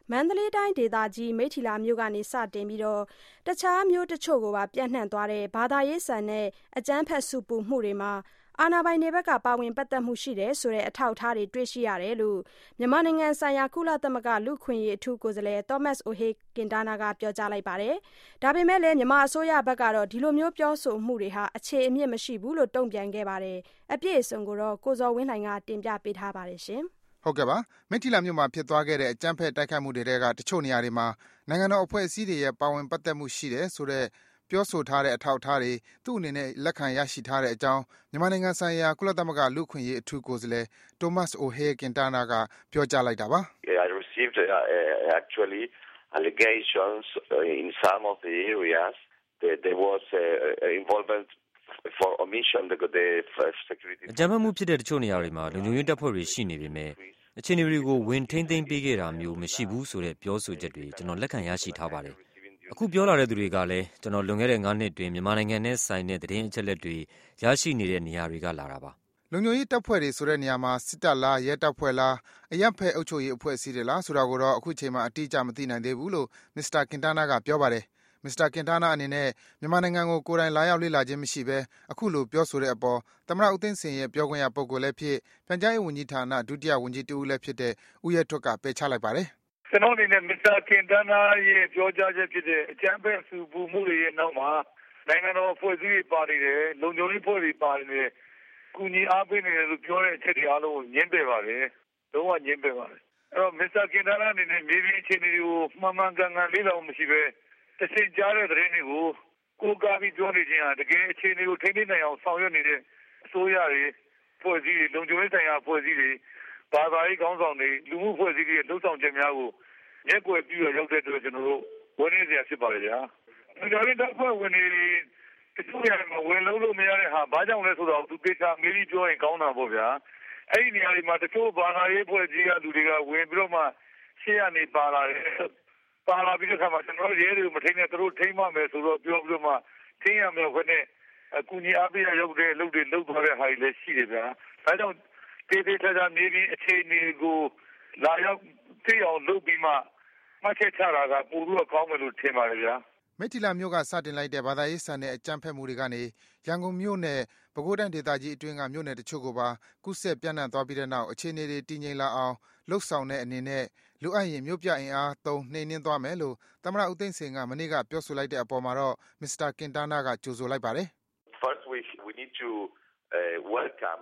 မန္တလေးတိုင်းဒေသကြီးမိထ္ထီလာမြို့ကနေစတင်ပြီးတခြားမြို့တချို့ကိုပါပြန့်နှံ့သွားတဲ့ဘာသာရေးဆန်တဲ့အကြမ်းဖက်ဆူပူမှုတွေမှာအာဏာပိုင်တွေဘက်ကပါဝင်ပတ်သက်မှုရှိတယ်ဆိုတဲ့အထောက်အထားတွေတွေ့ရှိရတယ်လို့မြန်မာနိုင်ငံဆိုင်ရာကုလသမဂ္ဂလူ့အခွင့်အရေးအထူးကိုယ်စားလှယ် Thomas O'Hay Quintana ကပြောကြားလိုက်ပါတယ်။ဒါပေမဲ့လည်းမြန်မာအစိုးရဘက်ကတော့ဒီလိုမျိုးပြောဆိုမှုတွေဟာအခြေအမြစ်မရှိဘူးလို့တုံ့ပြန်ခဲ့ပါတယ်။အပြည့်အစုံကိုကိုဇော်ဝင်းလှိုင်ကတင်ပြပေးထားပါတယ်ရှင်။ဟုတ်ကဲ့ပါ။မိထ္ထီလာမြို့မှာဖြစ်သွားခဲ့တဲ့အကြမ်းဖက်တိုက်ခိုက်မှုတွေကတချို့နေရာတွေမှာနိုင်ငံတော်အဖွဲ့အစည်းတွေရဲ့ပါဝင်ပတ်သက်မှုရှိတယ်ဆိုတဲ့ပြောဆိုထားတဲ့အထောက်အထားတွေသူ့အနေနဲ့လက်ခံရရှိထားတဲ့အကြောင်းမြန်မာနိုင်ငံဆိုင်ရာကုလသမဂ္ဂလူ့အခွင့်အရေးအထူးကိုယ်စားလှယ် Thomas O'Hay Quintana ကပြောကြားလိုက်တာပါ။ I received actually allegations in some of the areas that there was involvement for omission the security အကြမ်းဖက်မှုဖြစ်တဲ့တချို့နေရာတွေမှာလုံခြုံရေးတပ်ဖွဲ့တွေရှိနေပေမဲ့အခြေအနေတွေကိုဝင်ထိန်းသိမ်းပေးခဲ့တာမျိုးမရှိဘူးဆိုတဲ့ပြောဆိုချက်တွေကျွန်တော်လက်ခံရရှိထားပါတယ်။အခုပြောလာတဲ့သူတွေကလည်းကျွန်တော်လွန်ခဲ့တဲ့9နှစ်တွင်မြန်မာနိုင်ငံနဲ့ဆိုင်တဲ့သတင်းအချက်အလက်တွေရရှိနေတဲ့နေရာတွေကလာတာပါ။လုံခြုံရေးတပ်ဖွဲ့တွေဆိုတဲ့နေရာမှာစစ်တပ်လားရဲတပ်ဖွဲ့လားအရက်ဖက်အုပ်ချုပ်ရေးအဖွဲ့အစည်းတွေလားဆိုတာကိုတော့အခုချိန်မှာအတိအကျမသိနိုင်သေးဘူးလို့ Mr. Quintana ကပြောပါတယ်။ Mr. Quintana အနေနဲ့မြန်မာနိုင်ငံကိုကိုယ်တိုင်လာရောက်လေ့လာခြင်းမရှိဘဲအခုလိုပြောဆိုတဲ့အပေါ်သမ္မတဦးသိန်းစိန်ရဲ့ပြောခွင့်ရပုဂ္ဂိုလ်လည်းဖြစ်ပြန်ကြားရေးဝန်ကြီးဌာနဒုတိယဝန်ကြီးတဦးလည်းဖြစ်တဲ့ဦးရဲထွဋ်ကပယ်ချလိုက်ပါတယ်။ကျွန်တော်အနေနဲ့ Mr. Quintana ရဲ့ပြောကြားချက်ဖြစ်တဲ့အကြမ်းဖက်ဆူပူမှုတွေရဲ့နောက်မှာနိုင်ငံတော်အဖွဲ့အစည်းတွေပါနေတယ်လုံခြုံရေးဖွဲ့တွေပါနေတယ်ကူညီအားပေးနေတယ်လို့ပြောတဲ့အချက်တွေအားလုံးကိုညှင်းပယ်ပါတယ်။လုံးဝညှင်းပယ်ပါတယ်။အဲ့တော့ Mr. Quintana အနေနဲ့မြေပြင်အခြေအနေတွေကိုမှန်မှန်ကန်ကန်လေ့လာမှုမရှိဘဲတစင်ကြားတဲ့သတင်းတွေကိုကိုးကားပြီးပြောနေခြင်းဟာတကယ်အခြေအနေကိုထိန်းသိမ်းနိုင်အောင်ဆောင်ရွက်နေတဲ့အစိုးရတွေဖွဲ့စည်းတွေလုံခြုံရေးဆိုင်ရာဖွဲ့စည်းတွေဘာသာရေးခေါင်းဆောင်တွေလူမှုဖွဲ့စည်းတွေလှုပ်ဆောင်ချက်များကိုမျက်ကွယ်ပြုရောက်တဲ့အတွက်ကျွန်တော်တို့ဝန်ရင်းစရာဖြစ်ပါလေဗျာ။ကျွန်တော်တို့တပ်ဖွဲ့ဝင်တွေတချို့နေရာမှာဝင်လို့မရတဲ့ဟာဘာကြောင့်လဲဆိုတော့သူတေချာမေးပြီးပြောရင်ကောင်းတာပေါ့ဗျာ။အဲ့ဒီနေရာတွေမှာတချို့ဘာသာရေးဖွဲ့စည်းကလူတွေကဝင်ပြီးတော့မှရှေ့ကနေပါလာတယ်ပါလာပြီးတဲ့အခါမှာကျွန်တော်ရဲတွေကိုမထိန်းနဲ့သူတို့ထိန်းမှမယ်ဆိုတော့ပြောပြီးတော့မှထိန်းရမယ်ခွနဲ့အကူကြီးအားပေးရရောက်တဲ့လုပ်တွေလုပ်သွားတဲ့ဟာတွေလည်းရှိတယ်ဗျာ။ဒါကြောင့်တေးသေးချာချာနေပြီးအခြေအနေကိုလာရောက်သိအောင်လုပ်ပြီးမှမှတ်ချက်ချတာကပိုပြီးကောင်းမယ်လို့ထင်ပါတယ်ဗျာ။မိထ္ထီလာမြို့ကစတင်လိုက်တဲ့ဘာသာရေးဆန်တဲ့အကြမ်းဖက်မှုတွေကနေရန်ကုန်မြို့နဲ့ပဲခူးတိုင်းဒေသကြီးအတွင်းကမြို့နယ်တချို့ကိုပါကူးစက်ပြန့်နှံ့သွားပြီးတဲ့နောက်အခြေအနေတွေတည်ငြိမ်လာအောင်လှုပ်ဆောင်တဲ့အနေနဲ့လိုအပ်ရင်မြို့ပြအင်အားသုံးနှိမ်နင်းသွားမယ်လို့သမ္မတဦးသိန်းစိန်ကမနေ့ကပြောဆိုလိုက်တဲ့အပေါ်မှာတော့ Mr. Quintana ကကြိုဆိုလိုက်ပါတယ်။ First we need to welcome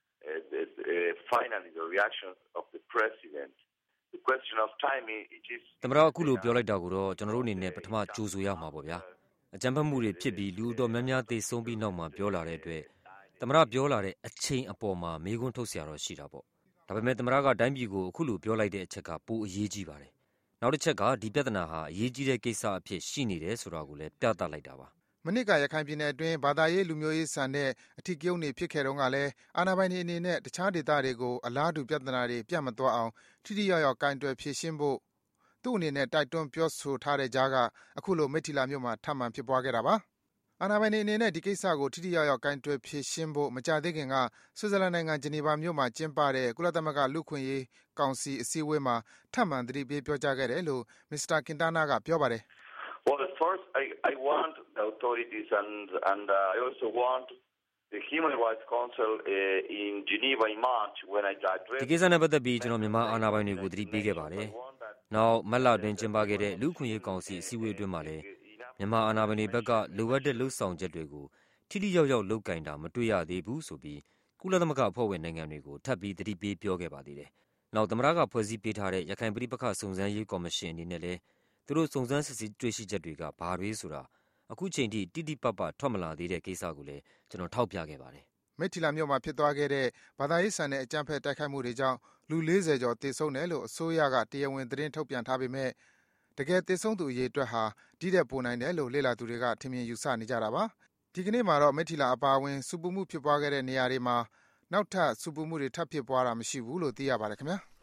finally the reaction of the president the question of timing it is သမ္မတအခုလိုပြောလိုက်တာကိုတော့ကျွန်တော်တို့အနေနဲ့ပထမကြိုဆိုရမှာပေါ့ဗျာအကြမ်းဖက်မှုတွေဖြစ်ပြီးလူတော်များများသေဆုံးပြီးနောက်မှာပြောလာတဲ့အတွက်သမ္မတပြောလာတဲ့အချိန်အပေါ်မှာမေးခွန်းထုတ်စရာတော့ရှိတာပေါ့ဒါပေမဲ့သမ္မတကတိုင်းပြည်ကိုအခုလိုပြောလိုက်တဲ့အချက်ကပိုအရေးကြီးပါတယ်နောက်တစ်ချက်ကဒီပြဿနာဟာအရေးကြီးတဲ့ကိစ္စအဖြစ်ရှိနေတယ်ဆိုတာကိုလည်းပြသလိုက်တာပါမနစ်ကရခိုင်ပြည်နယ်အတွင်းဘာသာရေးလူမျိုးရေးဆန်တဲ့အထီးကျုံတွေဖြစ်ခဲ့တုန်းကလည်းအာဏာပိုင်တွေအနေနဲ့တခြားဒေသတွေကိုအလားတူပြဿနာတွေပြတ်မသွားအောင်ထိထိရောက်ရောက်ကင်တွယ်ဖြေရှင်းဖို့သူ့အနေနဲ့တိုက်တွန်းပြောဆိုထားတဲ့ကြားကအခုလိုမိထ္ထီလာမြို့မှာထပ်မံဖြစ်ပွားခဲ့တာပါအာဏာပိုင်တွေအနေနဲ့ဒီကိစ္စကိုထိထိရောက်ရောက်ကင်တွယ်ဖြေရှင်းဖို့မကြသေးခင်ကဆွစ်ဇာလန်နိုင်ငံဂျနီဗာမြို့မှာကျင်းပတဲ့ကုလသမဂ္ဂလူ့အခွင့်အရေးကောင်စီအစည်းအဝေးမှာထပ်မံသတိပေးပြောကြားခဲ့တယ်လို့ Mr. Quintana ကပြောပါတယ် Well, first, I want the authorities and I also want the Human Rights Council in Geneva in March when I addressed ဒီကိစ္စနဲ့ပတ်သက်ပြီးကျွန်တော်မြန်မာအာဏာပိုင်တွေကိုသတိပေးခဲ့ပါတယ်။နောက်မတ်လတွင်ကျင်းပခဲ့တဲ့လူ့အခွင့်အရေးကောင်စီအစည်းအဝေးအတွင်းမှာလည်းမြန်မာအာဏာပိုင်တွေဘက်ကလိုအပ်တဲ့လှုပ်ဆောင်ချက်တွေကိုထိထိရောက်ရောက်လုပ်ကင်တာမတွေ့ရသေးဘူးဆိုပြီးကုလသမဂ္ဂအဖွဲ့ဝင်နိုင်ငံတွေကိုထပ်ပြီးသတိပေးပြောခဲ့ပါသေးတယ်။နောက်သမ္မတကဖွဲ့စည်းပေးထားတဲ့ရခိုင်ပြည်ပခစုံစမ်းရေးကော်မရှင်အနေနဲ့လည်းသူတို့စုံစမ်းစစ်ဆေးတွေ့ရှိချက်တွေကဘာတွေဆိုတာအခုချိန်ထိတိတိပပထွက်မလာသေးတဲ့ကိစ္စကိုလည်းကျွန်တော်ထောက်ပြခဲ့ပါတယ်။မိထ္ထီလာမြို့မှာဖြစ်သွားခဲ့တဲ့ဘာသာရေးဆန်တဲ့အကြမ်းဖက်တိုက်ခိုက်မှုတွေကြောင့်လူ40ကျော်သေဆုံးတယ်လို့အစိုးရကတရားဝင်သတင်းထုတ်ပြန်ထားပေမဲ့တကယ်သေဆုံးသူအရေအတွက်ဟာဒီတဲ့ပိုနိုင်တယ်လို့လေ့လာသူတွေကထင်မြင်ယူဆနေကြတာပါ။ဒီကနေ့မှာတော့မိထ္ထီလာအပါအဝင်စူပူမှုဖြစ်ပွားခဲ့တဲ့နေရာတွေမှာနောက်ထပ်စူပူမှုတွေထပ်ဖြစ်ပွားတာမရှိဘူးလို့သိရပါတယ်ခင်ဗျာ။